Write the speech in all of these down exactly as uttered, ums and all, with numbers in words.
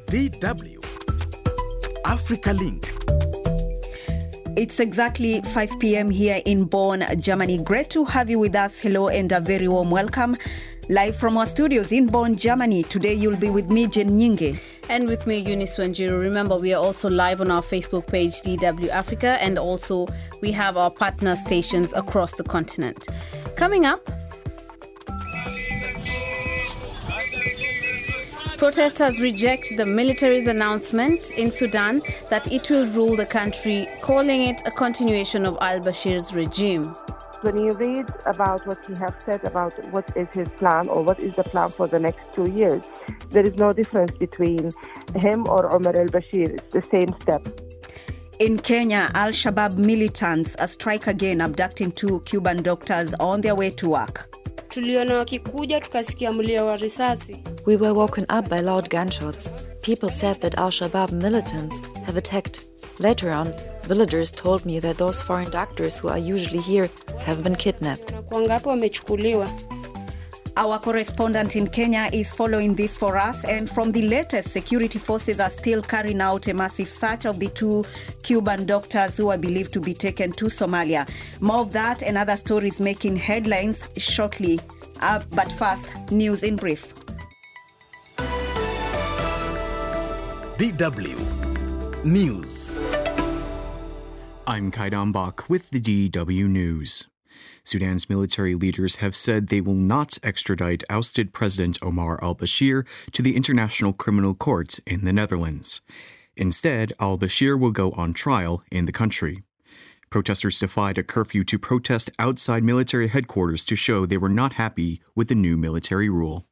D W Africa Link. It's exactly five p.m. here in Bonn, Germany. Great to have you with us. Hello and a very warm welcome. Live from our studios in Bonn, Germany. Today you'll be with me, Jen Nyinge. And with me, Eunice Wanjiru. Remember, we are also live on our Facebook page, D W Africa, and also we have our partner stations across the continent. Coming up, protesters reject the military's announcement in Sudan that it will rule the country, calling it a continuation of al-Bashir's regime. When you read about what he has said about what is his plan or what is the plan for the next two years, there is no difference between him or Omar al-Bashir. It's the same step. In Kenya, Al-Shabaab militants strike again, abducting two Cuban doctors on their way to work. Tuliona wakikuja tukasikia mlio wa risasi. We were woken up by loud gunshots. People said that Al-Shabaab militants have attacked. Later on, villagers told me that those foreign doctors who are usually here have been kidnapped. Our correspondent in Kenya is following this for us, and from the latest, security forces are still carrying out a massive search of the two Cuban doctors who are believed to be taken to Somalia. More of that and other stories making headlines shortly. Uh, but first, news in brief. D W News. I'm Kaidan Bak with the D W News. Sudan's military leaders have said they will not extradite ousted President Omar al-Bashir to the International Criminal Court in the Netherlands. Instead, al-Bashir will go on trial in the country. Protesters defied a curfew to protest outside military headquarters to show they were not happy with the new military rule.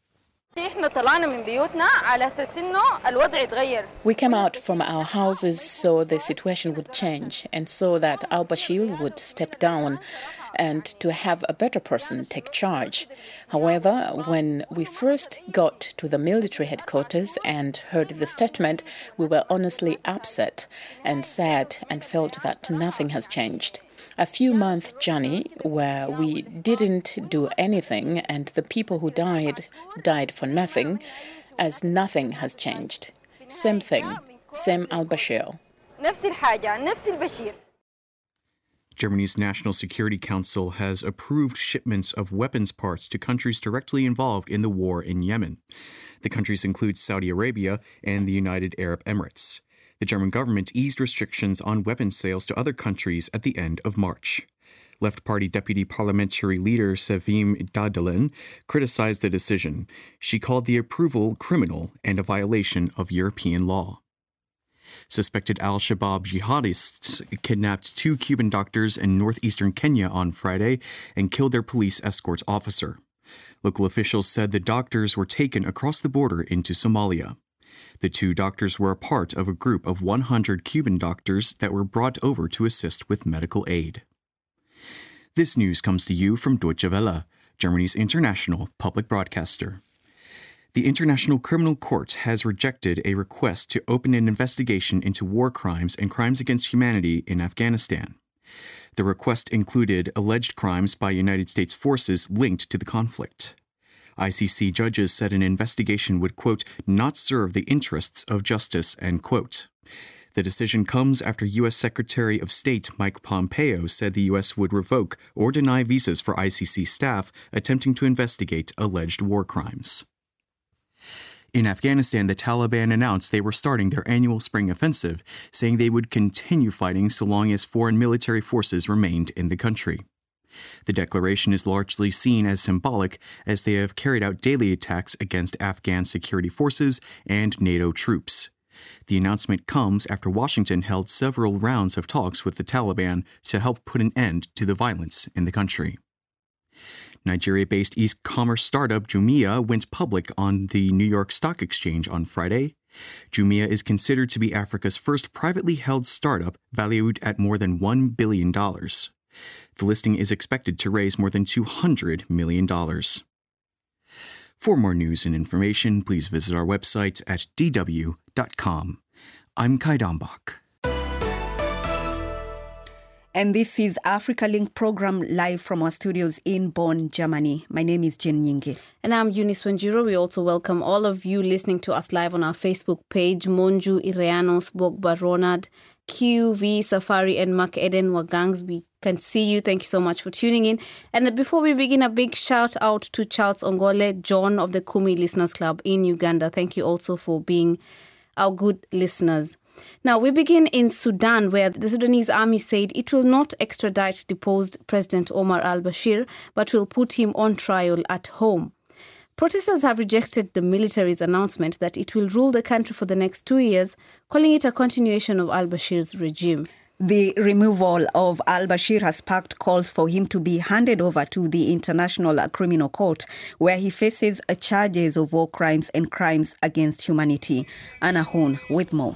We came out from our houses so the situation would change and so that al-Bashir would step down and to have a better person take charge. However, when we first got to the military headquarters and heard the statement, we were honestly upset and sad and felt that nothing has changed. A few month journey where we didn't do anything and the people who died, died for nothing, as nothing has changed. Same thing, same al-Bashir. Germany's National Security Council has approved shipments of weapons parts to countries directly involved in the war in Yemen. The countries include Saudi Arabia and the United Arab Emirates. The German government eased restrictions on weapons sales to other countries at the end of March. Left Party Deputy Parliamentary Leader Sevim Dadelen criticized the decision. She called the approval criminal and a violation of European law. Suspected al-Shabaab jihadists kidnapped two Cuban doctors in northeastern Kenya on Friday and killed their police escort officer. Local officials said the doctors were taken across the border into Somalia. The two doctors were a part of a group of one hundred Cuban doctors that were brought over to assist with medical aid. This news comes to you from Deutsche Welle, Germany's international public broadcaster. The International Criminal Court has rejected a request to open an investigation into war crimes and crimes against humanity in Afghanistan. The request included alleged crimes by United States forces linked to the conflict. I C C judges said an investigation would, quote, not serve the interests of justice, end quote. The decision comes after U S Secretary of State Mike Pompeo said the U S would revoke or deny visas for I C C staff attempting to investigate alleged war crimes. In Afghanistan, the Taliban announced they were starting their annual spring offensive, saying they would continue fighting so long as foreign military forces remained in the country. The declaration is largely seen as symbolic, as they have carried out daily attacks against Afghan security forces and NATO troops. The announcement comes after Washington held several rounds of talks with the Taliban to help put an end to the violence in the country. Nigeria-based e-commerce startup Jumia went public on the New York Stock Exchange on Friday. Jumia is considered to be Africa's first privately held startup valued at more than one billion dollars. The listing is expected to raise more than two hundred million dollars. For more news and information, please visit our website at d w dot com. I'm Kaidan Bak. And this is Africa Link program live from our studios in Bonn, Germany. My name is Jen Nyingi. And I'm Eunice Wanjiro. We also welcome all of you listening to us live on our Facebook page, Monju Ireanos, Bogba Ronald, Q V, Safari, and Mark Eden Wagangs. We can see you. Thank you so much for tuning in. And before we begin, a big shout out to Charles Ongole, John of the Kumi Listeners Club in Uganda. Thank you also for being our good listeners. Now, we begin in Sudan, where the Sudanese army said it will not extradite deposed President Omar al-Bashir, but will put him on trial at home. Protesters have rejected the military's announcement that it will rule the country for the next two years, calling it a continuation of al-Bashir's regime. The removal of al-Bashir has sparked calls for him to be handed over to the International Criminal Court, where he faces charges of war crimes and crimes against humanity. Anna Hoon with more.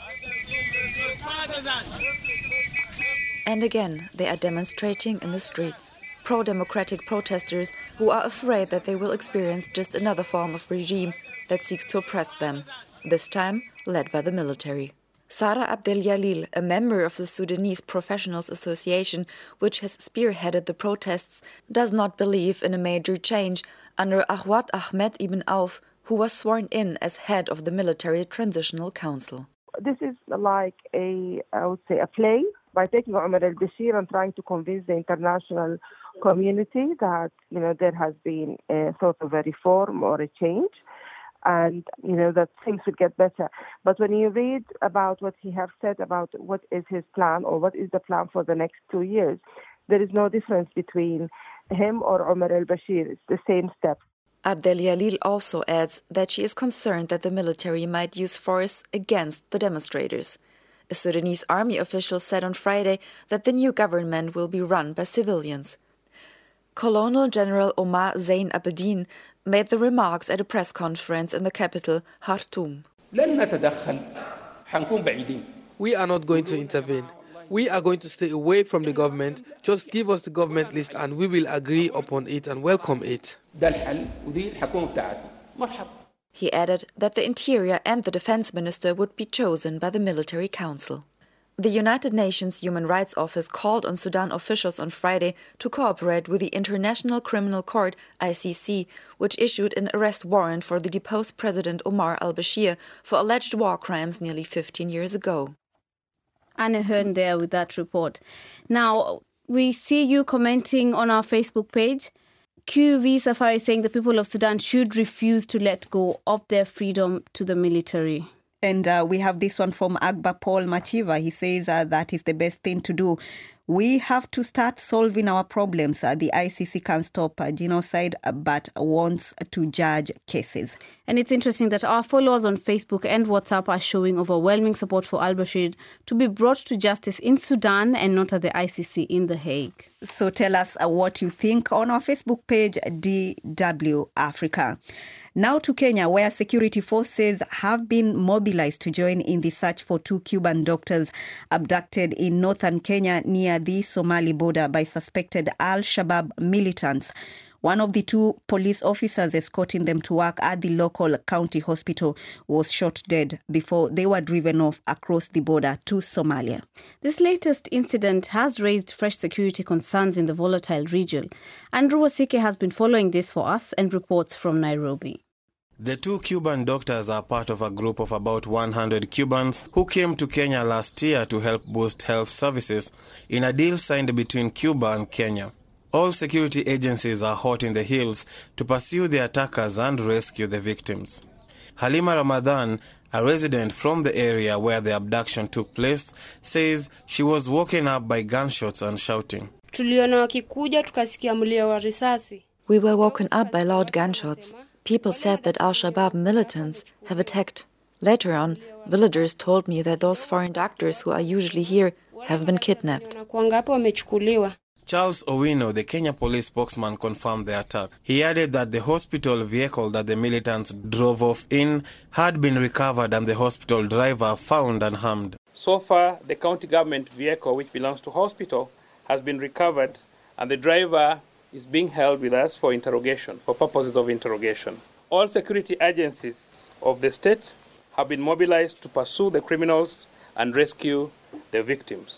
And again, they are demonstrating in the streets. Pro-democratic protesters who are afraid that they will experience just another form of regime that seeks to oppress them, this time led by the military. Sara Abdel-Jalil, a member of the Sudanese Professionals Association, which has spearheaded the protests, does not believe in a major change under Awad Ahmed Ibn Auf, who was sworn in as head of the Military Transitional Council. This is like a, I would say, a play by taking Omar al-Bashir and trying to convince the international community that, you know, there has been a sort of a reform or a change, and, you know, that things will get better. But when you read about what he has said about what is his plan or what is the plan for the next two years, there is no difference between him or Omar al-Bashir. It's the same steps. Abdel-Jalil also adds that she is concerned that the military might use force against the demonstrators. A Sudanese army official said on Friday that the new government will be run by civilians. Colonel General Omar Zain Abedin made the remarks at a press conference in the capital, Khartoum. We are not going to intervene. We are going to stay away from the government. Just give us the government list and we will agree upon it and welcome it. He added that the Interior and the Defense Minister would be chosen by the Military Council. The United Nations Human Rights Office called on Sudan officials on Friday to cooperate with the International Criminal Court, I C C, which issued an arrest warrant for the deposed President Omar al-Bashir for alleged war crimes nearly fifteen years ago. Anna Hearn there with that report. Now, we see you commenting on our Facebook page. Q V Safari saying the people of Sudan should refuse to let go of their freedom to the military. And uh, we have this one from Agba Paul Machiva. He says uh, that is the best thing to do. We have to start solving our problems. Uh, the I C C can stop uh, genocide, uh, but wants to judge cases. And it's interesting that our followers on Facebook and WhatsApp are showing overwhelming support for al-Bashir to be brought to justice in Sudan and not at the I C C in The Hague. So tell us uh, what you think on our Facebook page, D W Africa. Now to Kenya, where security forces have been mobilized to join in the search for two Cuban doctors abducted in northern Kenya near the Somali border by suspected al-Shabaab militants. One of the two police officers escorting them to work at the local county hospital was shot dead before they were driven off across the border to Somalia. This latest incident has raised fresh security concerns in the volatile region. Andrew Wasike has been following this for us and reports from Nairobi. The two Cuban doctors are part of a group of about one hundred Cubans who came to Kenya last year to help boost health services in a deal signed between Cuba and Kenya. All security agencies are hot in the heels to pursue the attackers and rescue the victims. Halima Ramadan, a resident from the area where the abduction took place, says she was woken up by gunshots and shouting. Tuliona wakikuja tukasikia mlio wa risasi. We were woken up by loud gunshots. People said that al-Shabaab militants have attacked. Later on, villagers told me that those foreign doctors who are usually here have been kidnapped. Charles Owino, the Kenya police spokesman, confirmed the attack. He added that the hospital vehicle that the militants drove off in had been recovered and the hospital driver found unharmed. So far, the county government vehicle, which belongs to hospital, has been recovered and the driver is being held with us for interrogation, for purposes of interrogation. All security agencies of the state have been mobilized to pursue the criminals and rescue the victims.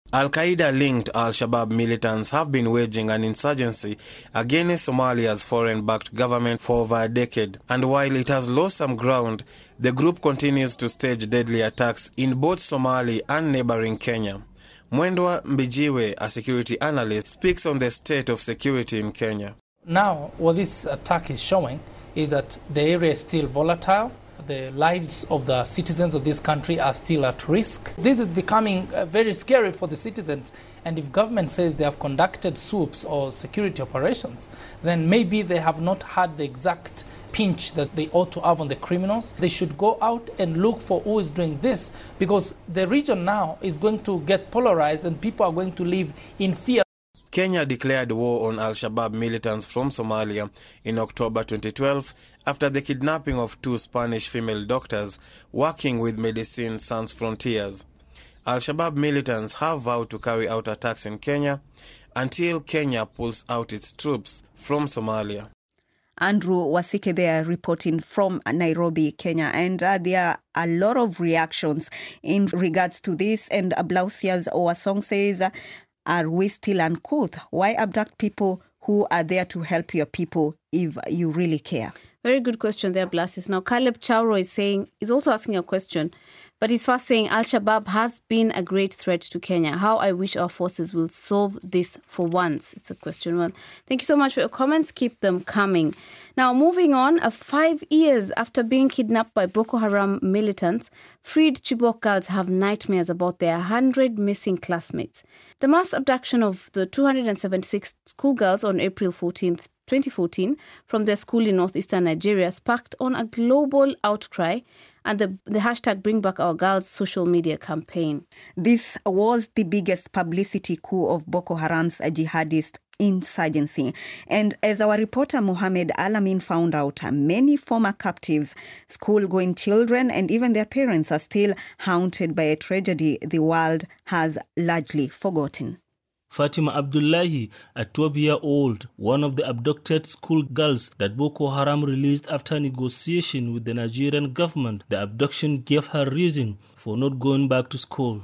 Al-Qaeda-linked Al-Shabaab militants have been waging an insurgency against Somalia's foreign-backed government for over a decade. And while it has lost some ground, the group continues to stage deadly attacks in both Somalia and neighboring Kenya. Mwendwa Mbijiwe, a security analyst, speaks on the state of security in Kenya. Now, what this attack is showing is that the area is still volatile. The lives of the citizens of this country are still at risk. This is becoming uh, very scary for the citizens. And if government says they have conducted swoops or security operations, then maybe they have not had the exact pinch that they ought to have on the criminals. They should go out and look for who is doing this, because the region now is going to get polarized and people are going to live in fear. Kenya declared war on Al-Shabaab militants from Somalia in October twenty twelve after the kidnapping of two Spanish female doctors working with Medicine Sans Frontiers. Al-Shabaab militants have vowed to carry out attacks in Kenya until Kenya pulls out its troops from Somalia. Andrew Wasike there reporting from Nairobi, Kenya. And uh, there are a lot of reactions in regards to this. And Ablausias Owasong says, uh, are we still uncouth? Why abduct people who are there to help your people if you really care? Very good question there, Blasis. Now, Caleb Chauro is saying, is also asking a question, but he's first saying Al-Shabaab has been a great threat to Kenya. How I wish our forces will solve this for once. It's a question. Well, thank you so much for your comments. Keep them coming. Now, moving on, uh, five years after being kidnapped by Boko Haram militants, freed Chibok girls have nightmares about their one hundred missing classmates. The mass abduction of the two hundred seventy-six schoolgirls on April fourteenth, twenty fourteen, from their school in northeastern Nigeria sparked on a global outcry and the, the hashtag Bring Back Our Girls social media campaign. This was the biggest publicity coup of Boko Haram's jihadist insurgency. And as our reporter Mohammed Alamin found out, many former captives, school-going children and even their parents are still haunted by a tragedy the world has largely forgotten. Fatima Abdullahi, a twelve-year-old, one of the abducted schoolgirls that Boko Haram released after negotiation with the Nigerian government. The abduction gave her reason for not going back to school.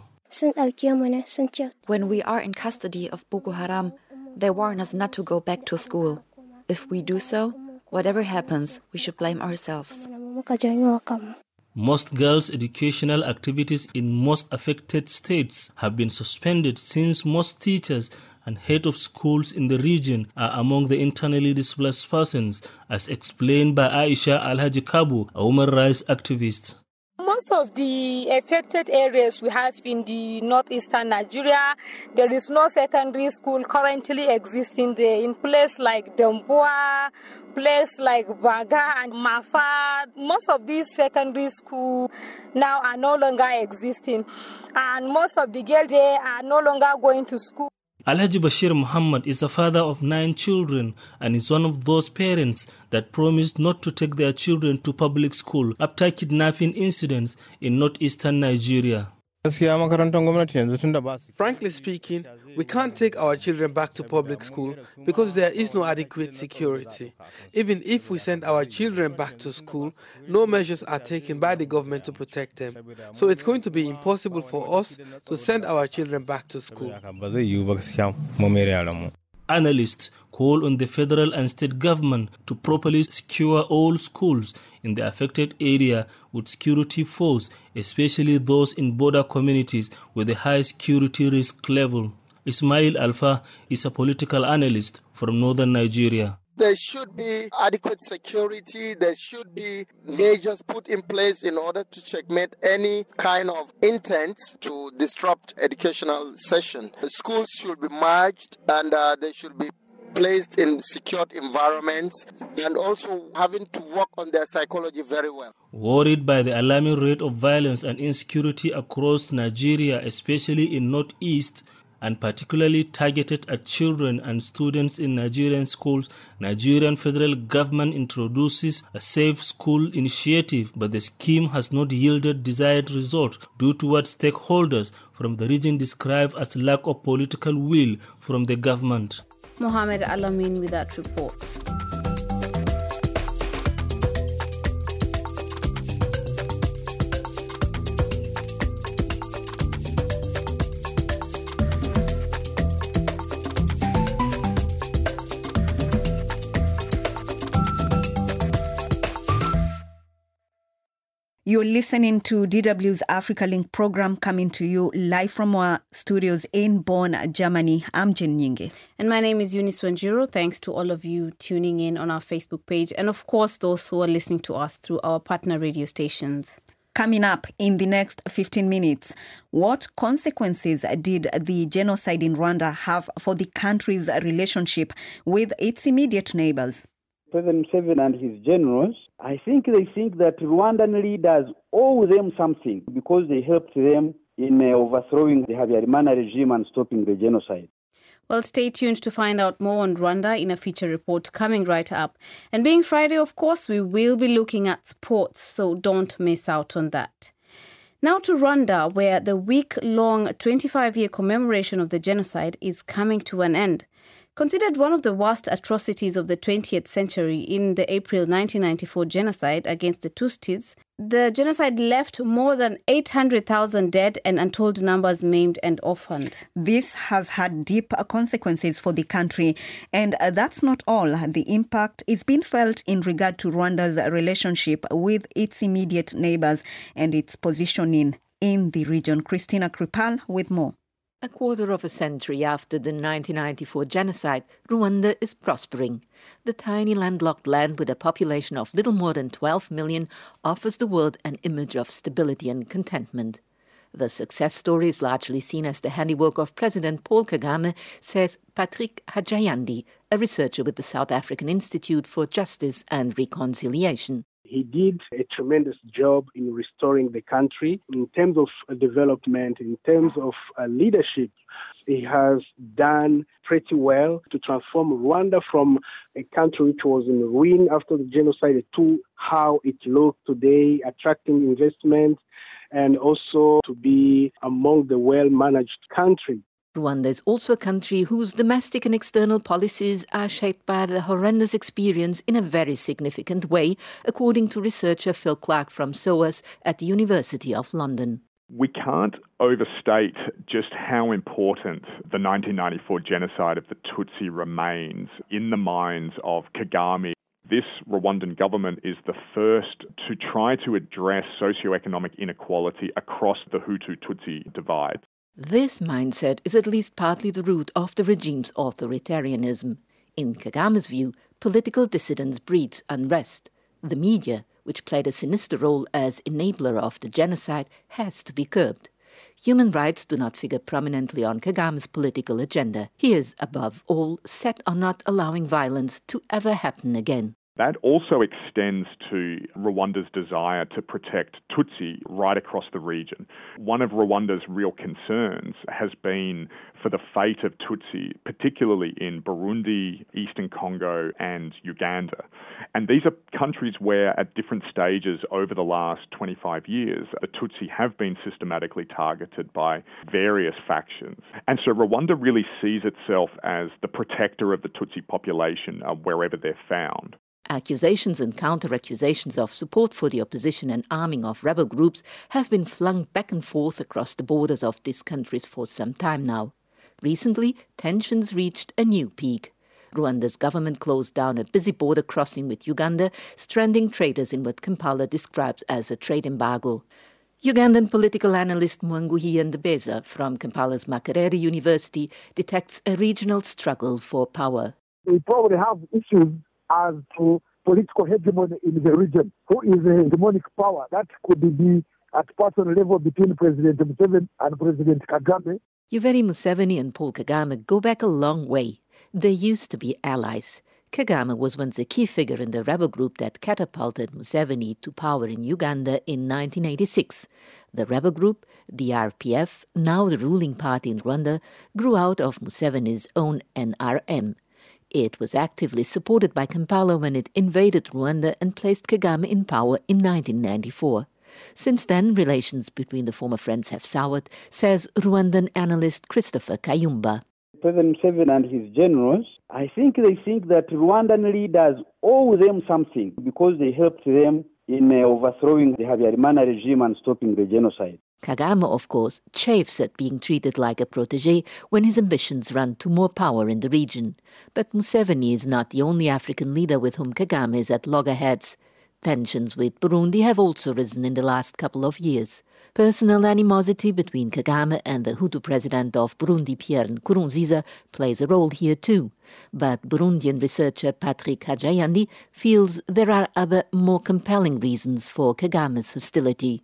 When we are in custody of Boko Haram, they warn us not to go back to school. If we do so, whatever happens, we should blame ourselves. Most girls' educational activities in most affected states have been suspended since most teachers and head of schools in the region are among the internally displaced persons, as explained by Aisha Alhaji Kabu, a human rights activist. Most of the affected areas we have in the northeastern Nigeria, there is no secondary school currently existing there. In places like Damboa, places like Baga and Mafa, most of these secondary schools now are no longer existing. And most of the girls there are no longer going to school. Alhaji Bashir Muhammad is the father of nine children and is one of those parents that promised not to take their children to public school after kidnapping incidents in northeastern Nigeria. Frankly speaking, we can't take our children back to public school because there is no adequate security. Even if we send our children back to school, no measures are taken by the government to protect them. So it's going to be impossible for us to send our children back to school. Analysts call on the federal and state government to properly secure all schools in the affected area with security force, especially those in border communities with a high security risk level. Ismail Alfa is a political analyst from northern Nigeria. There should be adequate security. There should be measures put in place in order to checkmate any kind of intent to disrupt educational session. The schools should be merged and uh, they should be placed in secured environments and also having to work on their psychology very well. Worried by the alarming rate of violence and insecurity across Nigeria, especially in Northeast, and particularly targeted at children and students in Nigerian schools, Nigerian federal government introduces a safe school initiative, but the scheme has not yielded desired results due to what stakeholders from the region describe as lack of political will from the government. Mohammed Alamin with that report. You're listening to D W's Africa Link program coming to you live from our studios in Bonn, Germany. I'm Jen Nyinge. And my name is Eunice Wanjiro. Thanks to all of you tuning in on our Facebook page. And of course, those who are listening to us through our partner radio stations. Coming up in the next fifteen minutes, what consequences did the genocide in Rwanda have for the country's relationship with its immediate neighbors? President Museveni and his generals, I think they think that Rwandan leaders owe them something because they helped them in uh, overthrowing the Habyarimana regime and stopping the genocide. Well, stay tuned to find out more on Rwanda in a feature report coming right up. And being Friday, of course, we will be looking at sports, so don't miss out on that. Now to Rwanda, where the week-long twenty-five-year commemoration of the genocide is coming to an end. Considered one of the worst atrocities of the twentieth century in the April nineteen ninety-four genocide against the Tutsis, the genocide left more than eight hundred thousand dead and untold numbers maimed and orphaned. This has had deep consequences for the country, and that's not all. The impact is being felt in regard to Rwanda's relationship with its immediate neighbors and its positioning in the region. Christina Kripal with more. A quarter of a century after the nineteen ninety-four genocide, Rwanda is prospering. The tiny landlocked land with a population of little more than twelve million offers the world an image of stability and contentment. The success story is largely seen as the handiwork of President Paul Kagame, says Patrick Hajayandi, a researcher with the South African Institute for Justice and Reconciliation. He did a tremendous job in restoring the country in terms of development, in terms of uh, leadership. He has done pretty well to transform Rwanda from a country which was in ruin after the genocide to how it looks today, attracting investment and also to be among the well-managed countries. Rwanda is also a country whose domestic and external policies are shaped by the horrendous experience in a very significant way, according to researcher Phil Clark from S O A S at the University of London. We can't overstate just how important the nineteen ninety-four genocide of the Tutsi remains in the minds of Kagame. This Rwandan government is the first to try to address socioeconomic inequality across the Hutu-Tutsi divide. This mindset is at least partly the root of the regime's authoritarianism. In Kagame's view, political dissidence breeds unrest. The media, which played a sinister role as enabler of the genocide, has to be curbed. Human rights do not figure prominently on Kagame's political agenda. He is, above all, set on not allowing violence to ever happen again. That also extends to Rwanda's desire to protect Tutsi right across the region. One of Rwanda's real concerns has been for the fate of Tutsi, particularly in Burundi, Eastern Congo, and Uganda. And these are countries where, at different stages over the last twenty-five years, the Tutsi have been systematically targeted by various factions. And so Rwanda really sees itself as the protector of the Tutsi population uh, wherever they're found. Accusations and counter-accusations of support for the opposition and arming of rebel groups have been flung back and forth across the borders of these countries for some time now. Recently, tensions reached a new peak. Rwanda's government closed down a busy border crossing with Uganda, stranding traders in what Kampala describes as a trade embargo. Ugandan political analyst Mwanguhi Ndebeza from Kampala's Makerere University detects a regional struggle for power. We probably have issues as to political hegemony in the region. Who is the hegemonic power? That could be at personal level between President Museveni and President Kagame. Yoweri Museveni and Paul Kagame go back a long way. They used to be allies. Kagame was once a key figure in the rebel group that catapulted Museveni to power in Uganda in nineteen eighty-six. The rebel group, the R P F, now the ruling party in Rwanda, grew out of Museveni's own N R M. It was actively supported by Kampala when it invaded Rwanda and placed Kagame in power in nineteen ninety-four. Since then, relations between the former friends have soured, says Rwandan analyst Christopher Kayumba. President Museveni and his generals, I think they think that Rwandan leaders owe them something because they helped them in uh, overthrowing the Habyarimana regime and stopping the genocide. Kagame, of course, chafes at being treated like a protege when his ambitions run to more power in the region. But Museveni is not the only African leader with whom Kagame is at loggerheads. Tensions with Burundi have also risen in the last couple of years. Personal animosity between Kagame and the Hutu president of Burundi, Pierre Nkurunziza, plays a role here too. But Burundian researcher Patrick Hajayandi feels there are other, more compelling reasons for Kagame's hostility.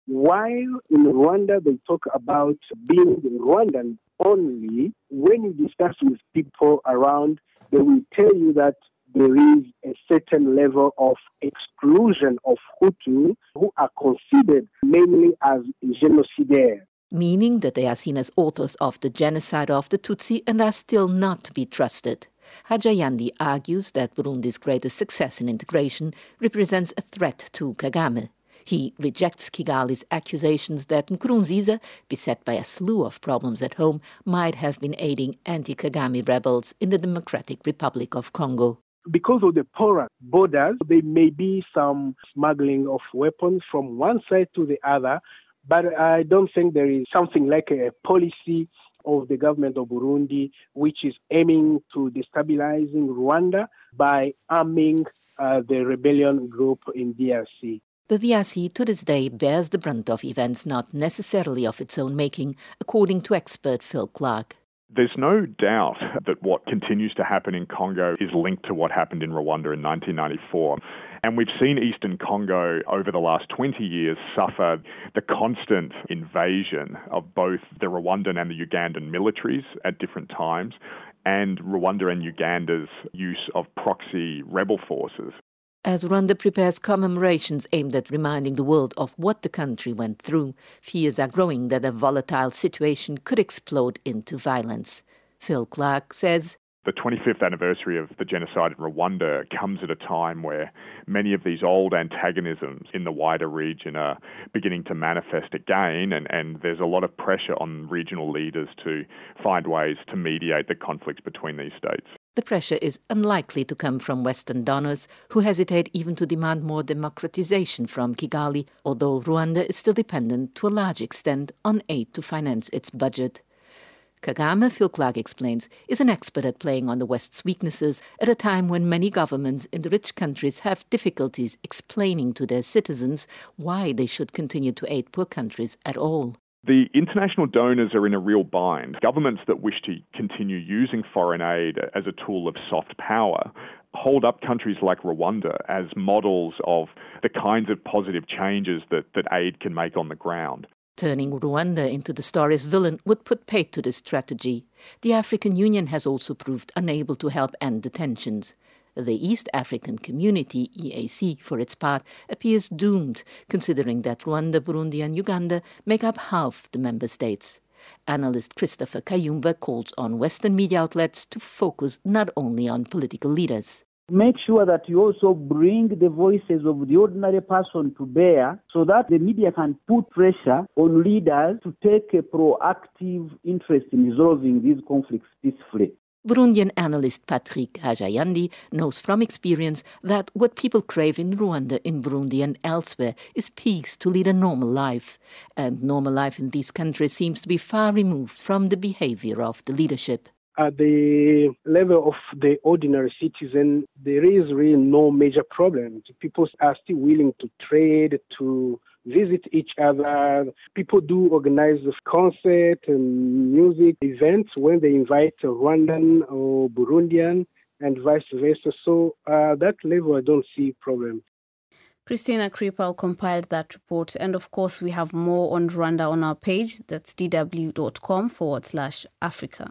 While in Rwanda they talk about being Rwandan only, when you discuss with people around, they will tell you that there is a certain level of exclusion of Hutu who are considered mainly as genocidaires. Meaning that they are seen as authors of the genocide of the Tutsi and are still not to be trusted. Hajayandi argues that Burundi's greatest success in integration represents a threat to Kagame. He rejects Kigali's accusations that Nkurunziza, beset by a slew of problems at home, might have been aiding anti-Kagame rebels in the Democratic Republic of Congo. Because of the porous borders, there may be some smuggling of weapons from one side to the other, but I don't think there is something like a policy of the government of Burundi which is aiming to destabilizing Rwanda by arming uh, the rebellion group in D R C. The D R C to this day bears the brunt of events not necessarily of its own making, according to expert Phil Clark. There's no doubt that what continues to happen in Congo is linked to what happened in Rwanda in nineteen ninety-four. And we've seen Eastern Congo over the last twenty years suffer the constant invasion of both the Rwandan and the Ugandan militaries at different times, and Rwanda and Uganda's use of proxy rebel forces. As Rwanda prepares commemorations aimed at reminding the world of what the country went through, fears are growing that a volatile situation could explode into violence. Phil Clark says, the twenty-fifth anniversary of the genocide in Rwanda comes at a time where many of these old antagonisms in the wider region are beginning to manifest again, and, and there's a lot of pressure on regional leaders to find ways to mediate the conflicts between these states. The pressure is unlikely to come from Western donors, who hesitate even to demand more democratization from Kigali, although Rwanda is still dependent to a large extent on aid to finance its budget. Kagame, Phil Clark explains, is an expert at playing on the West's weaknesses at a time when many governments in the rich countries have difficulties explaining to their citizens why they should continue to aid poor countries at all. The international donors are in a real bind. Governments that wish to continue using foreign aid as a tool of soft power hold up countries like Rwanda as models of the kinds of positive changes that, that aid can make on the ground. Turning Rwanda into the story's villain would put paid to this strategy. The African Union has also proved unable to help end the tensions. The East African Community, E A C, for its part, appears doomed, considering that Rwanda, Burundi and Uganda make up half the member states. Analyst Christopher Kayumba calls on Western media outlets to focus not only on political leaders. Make sure that you also bring the voices of the ordinary person to bear so that the media can put pressure on leaders to take a proactive interest in resolving these conflicts peacefully. Burundian analyst Patrick Hajayandi knows from experience that what people crave in Rwanda, in Burundi and elsewhere is peace to lead a normal life. And normal life in these countries seems to be far removed from the behavior of the leadership. At the level of the ordinary citizen, there is really no major problem. People are still willing to trade, to visit each other. People do organize concerts and music events when they invite a Rwandan or Burundian and vice versa. So at that level, I don't see a problem. Christina Kripal compiled that report. And of course, we have more on Rwanda on our page. That's dw.com forward slash Africa.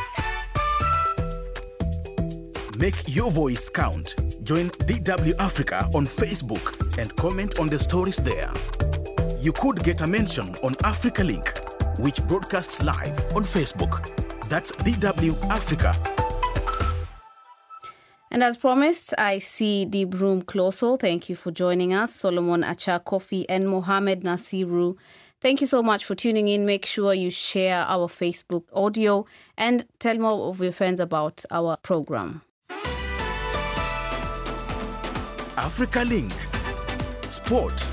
Make your voice count. Join D W Africa on Facebook and comment on the stories there. You could get a mention on Africa Link, which broadcasts live on Facebook. That's D W Africa. And as promised, I see Dibroom Closel. Thank you for joining us. Solomon Achakofi and Mohamed Nasiru. Thank you so much for tuning in. Make sure you share our Facebook audio and tell more of your friends about our program. Africa Link. Sport.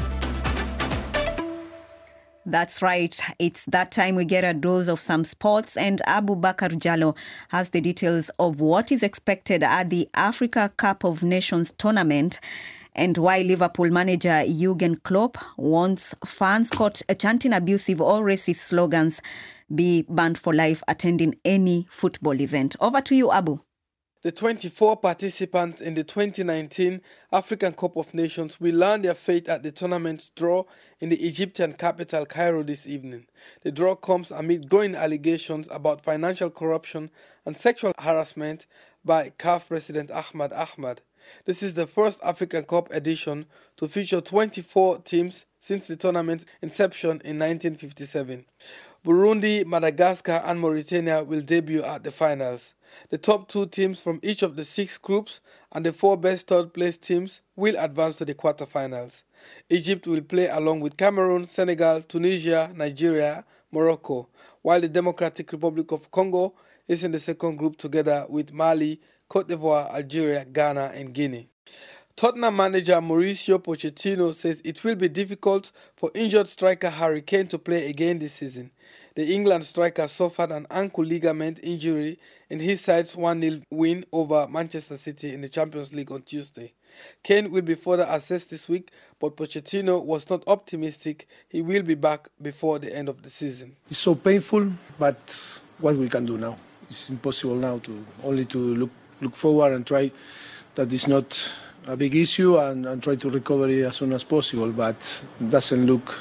That's right. It's that time we get a dose of some sports, and Abu Bakar Jallo has the details of what is expected at the Africa Cup of Nations tournament and why Liverpool manager Jurgen Klopp wants fans caught chanting abusive or racist slogans be banned for life attending any football event. Over to you, Abu. The twenty-four participants in the twenty nineteen African Cup of Nations will learn their fate at the tournament's draw in the Egyptian capital Cairo this evening. The draw comes amid growing allegations about financial corruption and sexual harassment by C A F President Ahmad Ahmad. This is the first African Cup edition to feature twenty-four teams since the tournament's inception in nineteen fifty-seven. Burundi, Madagascar and Mauritania will debut at the finals. The top two teams from each of the six groups and the four best third-place teams will advance to the quarterfinals. Egypt will play along with Cameroon, Senegal, Tunisia, Nigeria, Morocco, while the Democratic Republic of Congo is in the second group together with Mali, Cote d'Ivoire, Algeria, Ghana and Guinea. Tottenham manager Mauricio Pochettino says it will be difficult for injured striker Harry Kane to play again this season. The England striker suffered an ankle ligament injury in his side's one nil win over Manchester City in the Champions League on Tuesday. Kane will be further assessed this week, but Pochettino was not optimistic he will be back before the end of the season. It's so painful, but what we can do now? It's impossible now to only to look look forward and try that it's not a big issue and, and try to recover it as soon as possible, but it doesn't look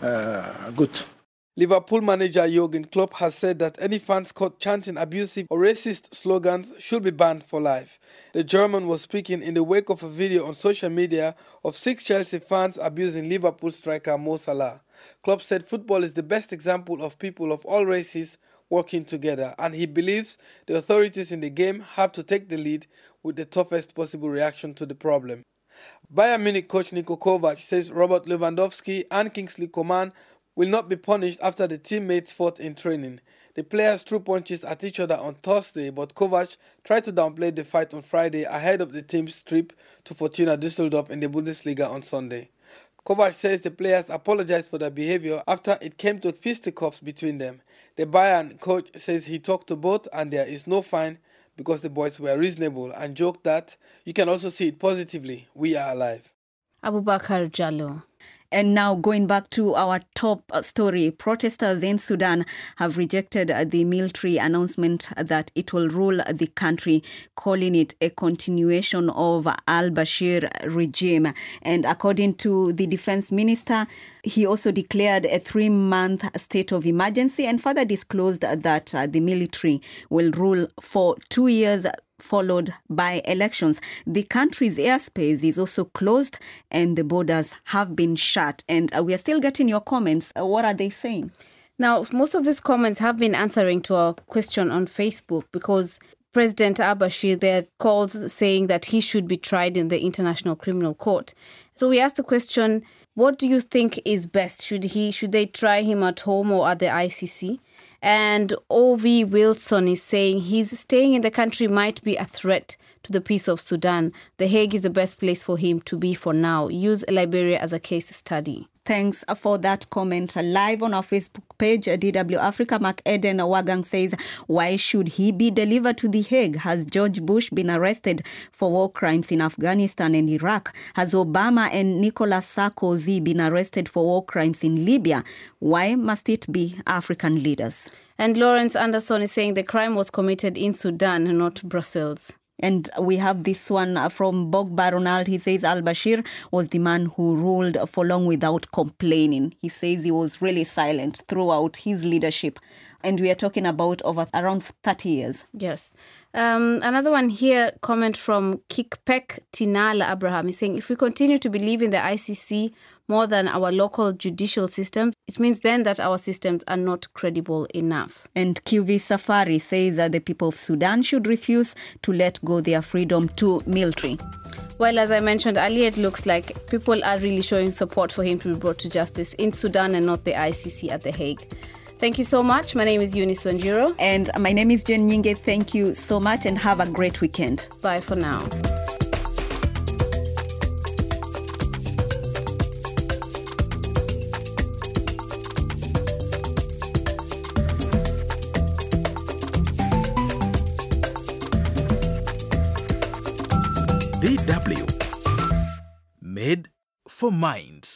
uh, good. Liverpool manager Jurgen Klopp has said that any fans caught chanting abusive or racist slogans should be banned for life. The German was speaking in the wake of a video on social media of six Chelsea fans abusing Liverpool striker Mo Salah. Klopp said football is the best example of people of all races working together, and he believes the authorities in the game have to take the lead with the toughest possible reaction to the problem. Bayern Munich coach Niko Kovac says Robert Lewandowski and Kingsley Coman will not be punished after the teammates fought in training. The players threw punches at each other on Thursday, but Kovac tried to downplay the fight on Friday ahead of the team's trip to Fortuna Düsseldorf in the Bundesliga on Sunday. Kovac says the players apologized for their behavior after it came to fisticuffs between them. The Bayern coach says he talked to both and there is no fine because the boys were reasonable, and joked that you can also see it positively. We are alive. Abubakar Jallo. And now going back to our top story, protesters in Sudan have rejected the military announcement that it will rule the country, calling it a continuation of al-Bashir regime. And according to the defense minister, he also declared a three-month state of emergency and further disclosed that uh, the military will rule for two years followed by elections. The country's airspace is also closed and the borders have been shut. And uh, we are still getting your comments. Uh, what are they saying? Now, most of these comments have been answering to our question on Facebook because President al-Bashir, there calls saying that he should be tried in the International Criminal Court. So we asked the question, what do you think is best? Should he, should they try him at home or at the I C C? And O V Wilson is saying his staying in the country might be a threat to the peace of Sudan. The Hague is the best place for him to be for now. Use Liberia as a case study. Thanks for that comment. Live on our Facebook page, D W Africa, Mark Eden Wagang says, why should he be delivered to The Hague? Has George Bush been arrested for war crimes in Afghanistan and Iraq? Has Obama and Nicolas Sarkozy been arrested for war crimes in Libya? Why must it be African leaders? And Lawrence Anderson is saying the crime was committed in Sudan, not Brussels. And we have this one from Bogba Ronald. He says al-Bashir was the man who ruled for long without complaining. He says he was really silent throughout his leadership. And we are talking about over around thirty years. Yes. Um, another one here, comment from Kikpek Tinala Abraham is saying, if we continue to believe in the I C C more than our local judicial system, it means then that our systems are not credible enough. And Q V Safari says that the people of Sudan should refuse to let go their freedom to military. Well, as I mentioned earlier, it looks like people are really showing support for him to be brought to justice in Sudan and not the I C C at The Hague. Thank you so much. My name is Eunice Wanjiro. And my name is Jen Nyinge. Thank you so much and have a great weekend. Bye for now. D W. for minds.